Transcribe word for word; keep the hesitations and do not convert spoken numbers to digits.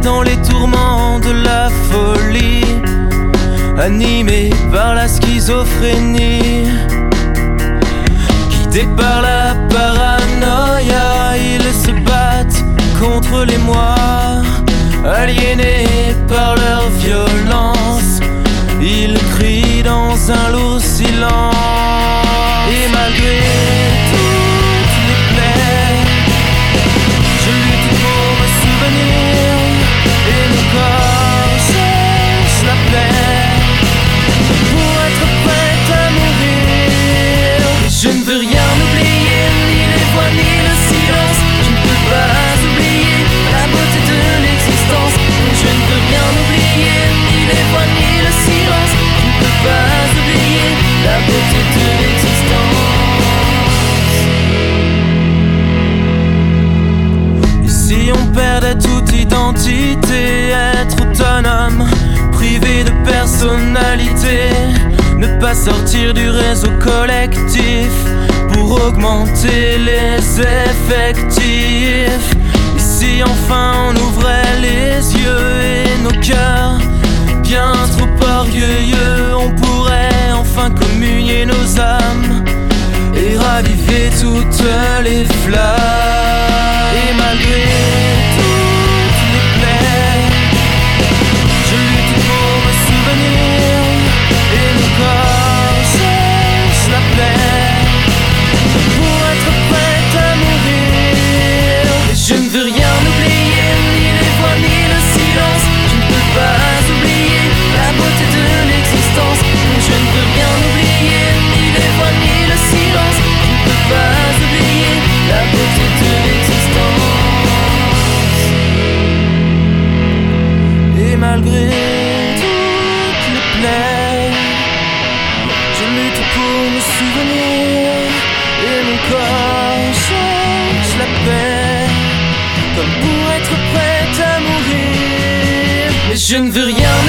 dans les tourments de la folie, animé par la schizophrénie, guidé par la paranoïa, ils se battent contre les moi, aliénés par leur violence, ils crient dans un lourd silence. Et malgré toutes les plaies, je lutte pour me souvenir, et mon corps cherche la paix pour être prête à mourir. Et je ne veux rien oublier, ni les voix ni le silence. Je ne peux pas oublier la beauté de l'existence. Et je ne veux rien oublier, ni les voix ni le silence. Je ne peux pas oublier la beauté de l'existence. Et si on perdait toute identité, être autonome, privé de personnalité, ne pas sortir du réseau collectif pour augmenter les effectifs. Et si enfin on ouvrait les yeux et nos cœurs, bien trop orgueilleux, on pourrait enfin communier nos âmes et raviver toutes les flammes. Et malgré toutes les plaies, je lutte pour me souvenir, et mon corps cherche la paix pour être prête à mourir. Et je ne veux rien oublier, ni les voix ni le silence. Je ne peux pas oublier la beauté de l'existence. Je ne veux rien oublier, ni les voix ni le silence. Je ne peux pas oublier la beauté de l'existence. Et malgré toutes les plaies, je lutte pour me souvenir, et mon corps cherche la paix comme pour être prête à mourir. Mais je ne veux rien